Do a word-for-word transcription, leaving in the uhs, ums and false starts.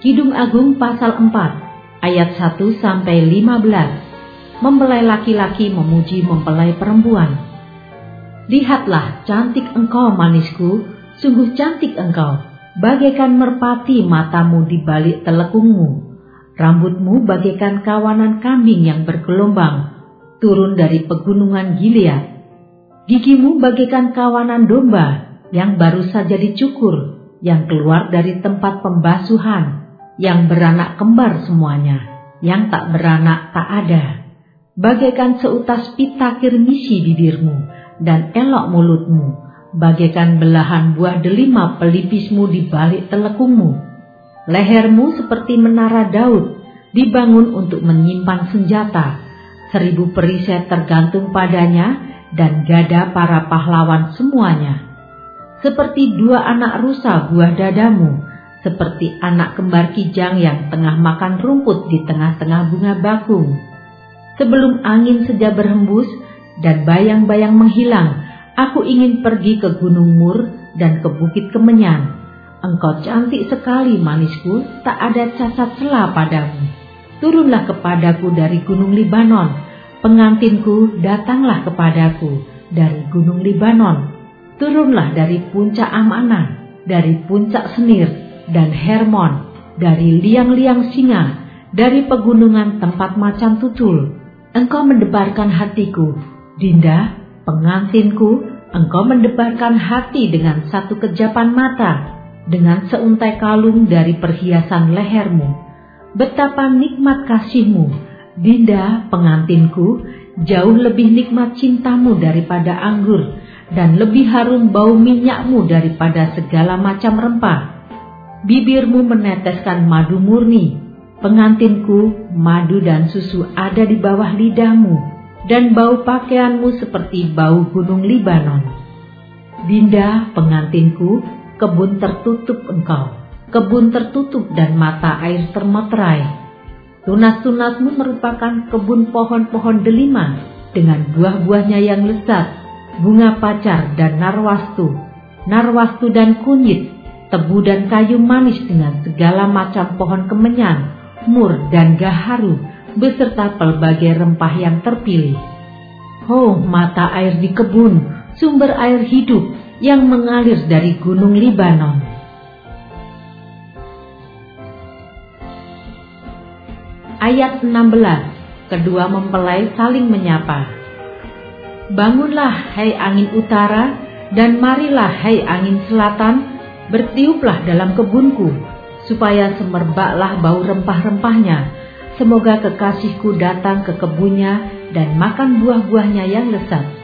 Kidung Agung pasal empat, ayat satu sampai lima belas. Mempelai laki-laki memuji mempelai perempuan. Lihatlah, cantik engkau manisku, sungguh cantik engkau, bagaikan merpati matamu di balik telekungmu. Rambutmu bagaikan kawanan kambing yang bergelombang, turun dari pegunungan Gilead. Gigimu bagaikan kawanan domba yang baru saja dicukur, yang keluar dari tempat pembasuhan, yang beranak kembar semuanya, yang tak beranak tak ada. Bagaikan seutas pita kirmisi bibirmu, dan elok mulutmu, bagaikan belahan buah delima pelipismu di balik telekungmu. Lehermu seperti menara Daud, dibangun untuk menyimpan senjata. Seribu perisai tergantung padanya, dan gada para pahlawan semuanya. Seperti dua anak rusa buah dadamu, seperti anak kembar kijang yang tengah makan rumput di tengah-tengah bunga bakung. Sebelum angin saja berhembus dan bayang-bayang menghilang, aku ingin pergi ke Gunung Mur dan ke Bukit Kemenyan. Engkau cantik sekali manisku, tak ada cacat celah padamu. Turunlah kepadaku dari Gunung Libanon, pengantinku datanglah kepadaku dari Gunung Libanon. Turunlah dari puncak Amana, dari puncak Senir dan Hermon, dari liang-liang singa, dari pegunungan tempat macan tutul. Engkau mendebarkan hatiku, Dinda, pengantinku, engkau mendebarkan hati dengan satu kejapan mata, dengan seuntai kalung dari perhiasan lehermu. Betapa nikmat kasihmu, Dinda, pengantinku, jauh lebih nikmat cintamu daripada anggur, dan lebih harum bau minyakmu daripada segala macam rempah. Bibirmu meneteskan madu murni, pengantinku, madu dan susu ada di bawah lidahmu, dan bau pakaianmu seperti bau gunung Libanon. Dinda, pengantinku, kebun tertutup engkau, kebun tertutup dan mata air termeterai. Tunas-tunasmu merupakan kebun pohon-pohon delima dengan buah-buahnya yang lezat, bunga pacar dan narwastu, narwastu dan kunyit, tebu dan kayu manis dengan segala macam pohon kemenyan, mur dan gaharu, beserta pelbagai rempah yang terpilih. Oh, mata air di kebun, sumber air hidup yang mengalir dari gunung Libanon. Ayat enam belas. Kedua mempelai saling menyapa. Bangunlah, hai angin utara, dan marilah, hai angin selatan, bertiuplah dalam kebunku, supaya semerbaklah bau rempah-rempahnya. Semoga kekasihku datang ke kebunnya dan makan buah-buahnya yang lezat.